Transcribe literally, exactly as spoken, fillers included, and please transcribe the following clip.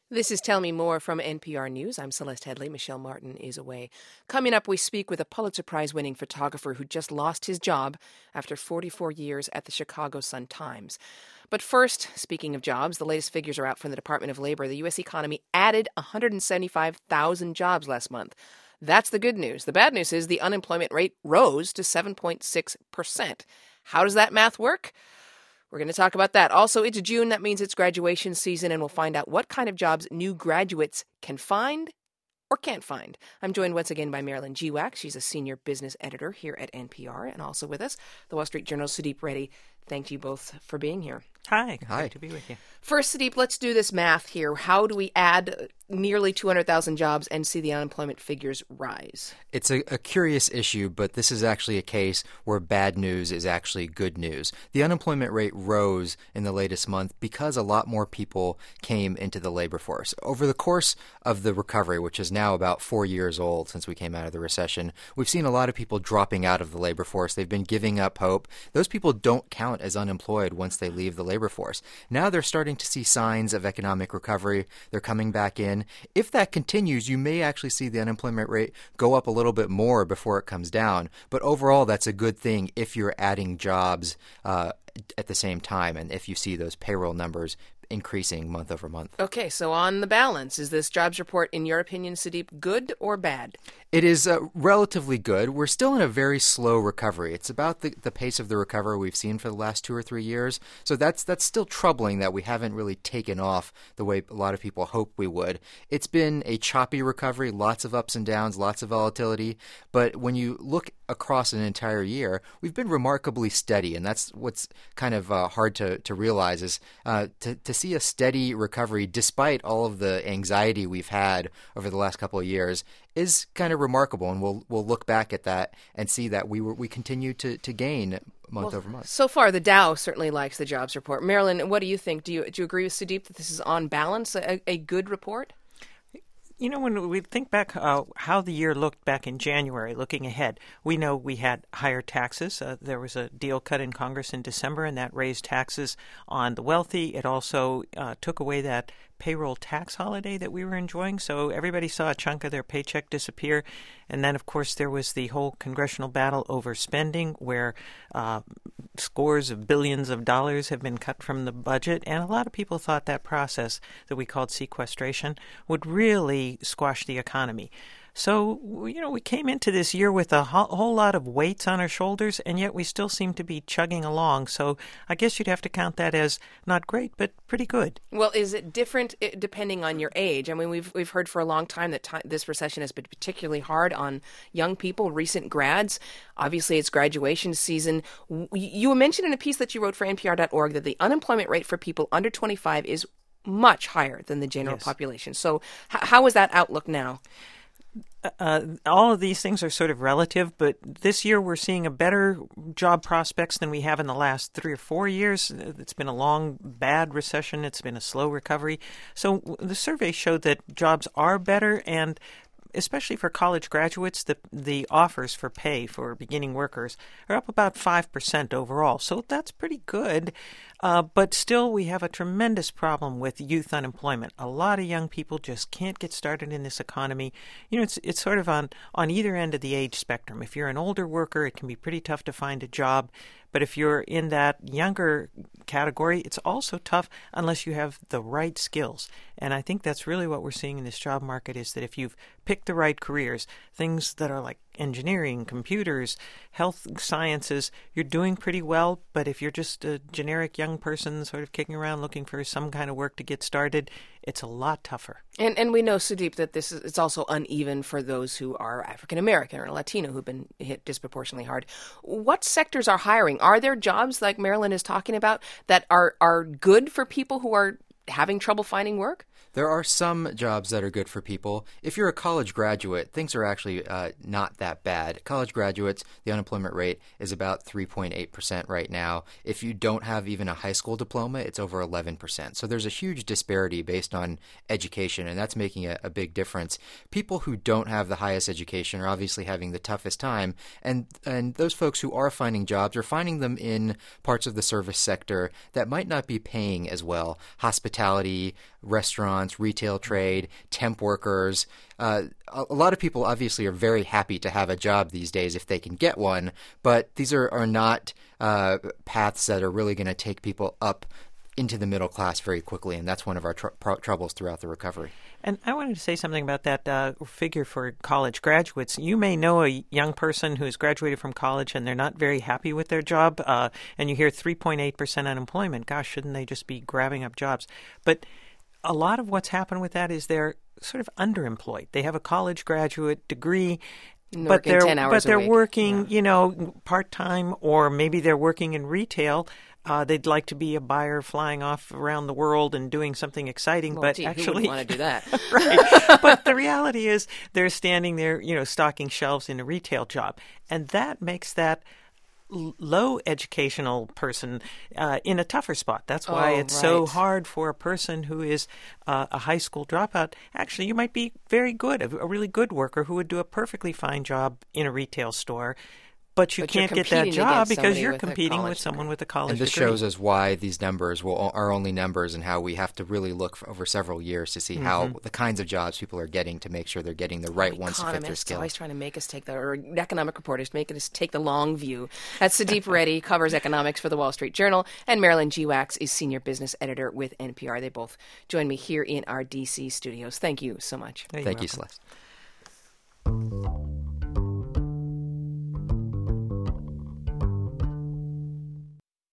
This is Tell Me More from N P R News. I'm Celeste Headley. Michelle Martin is away. Coming up, we speak with a Pulitzer Prize-winning photographer who just lost his job after forty-four years at the Chicago Sun-Times. But first, speaking of jobs, the latest figures are out from the Department of Labor. The U S economy added one hundred seventy-five thousand jobs last month. That's the good news. The bad news is the unemployment rate rose to seven point six percent. How does that math work? We're going to talk about that. Also, it's June. That means it's graduation season, and we'll find out what kind of jobs new graduates can find or can't find. I'm joined once again by Marilyn Giwak. She's a senior business editor here at N P R, and also with us, the Wall Street Journal's Sudeep Reddy. Thank you both for being here. Hi. Hi. Good to be with you. First, Sudeep, let's do this math here. How do we add nearly two hundred thousand jobs and see the unemployment figures rise? It's a, a curious issue, but this is actually a case where bad news is actually good news. The unemployment rate rose in the latest month because a lot more people came into the labor force. Over the course of the recovery, which is now about four years old since we came out of the recession, we've seen a lot of people dropping out of the labor force. They've been giving up hope. Those people don't count as unemployed once they leave the labor force. Now they're starting to see signs of economic recovery. They're coming back in. If that continues, you may actually see the unemployment rate go up a little bit more before it comes down. But overall, that's a good thing if you're adding jobs uh, at the same time and if you see those payroll numbers increasing month over month. Okay, so on the balance, is this jobs report, in your opinion, Sudeep, good or bad? It is uh, relatively good. We're still in a very slow recovery. It's about the, the pace of the recovery we've seen for the last two or three years. So that's that's still troubling that we haven't really taken off the way a lot of people hope we would. It's been a choppy recovery, lots of ups and downs, lots of volatility. But when you look across an entire year, we've been remarkably steady. And that's what's kind of uh, hard to, to realize is uh, to, to see a steady recovery despite all of the anxiety we've had over the last couple of years is kind of remarkable, and we'll we'll look back at that and see that we were we continue to, to gain month well, over month. So far, the Dow certainly likes the jobs report. Marilyn, what do you think? Do you do you agree with Sudeep that this is on balance a, a good report? You know, when we think back uh, how the year looked back in January, looking ahead, we know we had higher taxes. Uh, there was a deal cut in Congress in December, and that raised taxes on the wealthy. It also uh, took away that payroll tax holiday that we were enjoying, so everybody saw a chunk of their paycheck disappear. And then, of course, there was the whole congressional battle over spending, where uh, scores of billions of dollars have been cut from the budget, and a lot of people thought that process that we called sequestration would really squash the economy. So, you know, we came into this year with a ho- whole lot of weights on our shoulders, and yet we still seem to be chugging along. So I guess you'd have to count that as not great, but pretty good. Well, is it different depending on your age? I mean, we've we've heard for a long time that time, this recession has been particularly hard on young people, recent grads. Obviously, it's graduation season. You mentioned in a piece that you wrote for N P R dot org that the unemployment rate for people under twenty-five is much higher than the general Yes. population. So h- how is that outlook now? Uh, all of these things are sort of relative, but this year we're seeing a better job prospects than we have in the last three or four years. It's been a long, bad recession. It's been a slow recovery. So the survey showed that jobs are better, and especially for college graduates, the the offers for pay for beginning workers are up about five percent overall. So that's pretty good. Uh, but still, we have a tremendous problem with youth unemployment. A lot of young people just can't get started in this economy. You know, it's it's sort of on, on either end of the age spectrum. If you're an older worker, it can be pretty tough to find a job. But if you're in that younger category, it's also tough unless you have the right skills. And I think that's really what we're seeing in this job market, is that if you've picked the right careers, things that are like engineering, computers, health sciences, you're doing pretty well. But if you're just a generic young person sort of kicking around looking for some kind of work to get started, it's a lot tougher. And and we know, Sudeep, that this is it's also uneven for those who are African American or Latino who've been hit disproportionately hard. What sectors are hiring? Are there jobs like Marilyn is talking about that are, are good for people who are having trouble finding work? There are some jobs that are good for people. If you're a college graduate, things are actually uh, not that bad. College graduates, the unemployment rate is about three point eight percent right now. If you don't have even a high school diploma, it's over eleven percent. So there's a huge disparity based on education, and that's making a, a big difference. People who don't have the highest education are obviously having the toughest time, and, and those folks who are finding jobs are finding them in parts of the service sector that might not be paying as well. Hospitality hospitality, restaurants, retail trade, temp workers. Uh, a, a lot of people obviously are very happy to have a job these days if they can get one, but these are, are not uh, paths that are really going to take people up into the middle class very quickly, and that's one of our tr- pro- troubles throughout the recovery. And I wanted to say something about that uh, figure for college graduates. You may know a young person who's graduated from college and they're not very happy with their job, uh, and you hear three point eight percent unemployment. Gosh, shouldn't they just be grabbing up jobs? But a lot of what's happened with that is they're sort of underemployed. They have a college graduate degree, but they're ten hours but they're a week. working, Yeah. you know, part time, or maybe they're working in retail. Uh, they'd like to be a buyer flying off around the world and doing something exciting, Well, but gee, who actually, wouldn't want to do that? right. But the reality is, they're standing there, you know, stocking shelves in a retail job, and that makes that l- low educational person uh, in a tougher spot. That's why Oh, it's so right. hard for a person who is uh, a high school dropout. Actually, you might be very good, a, a really good worker who would do a perfectly fine job in a retail store. But you But you're can't get that competing job against because somebody you're with a competing college with someone degree. with a college And this degree. shows us why these numbers will, are only numbers, and how we have to really look for over several years to see Mm-hmm. how the kinds of jobs people are getting to make sure they're getting the right ones to fit their Economists skills. always trying to make us take the, or economic reporters making us take the long view. That's Sudeep Reddy, covers economics for the Wall Street Journal, and Marilyn G. Wax is senior business editor with N P R. They both join me here in our D C studios. Thank you so much. You're Thank you, welcome. Celeste.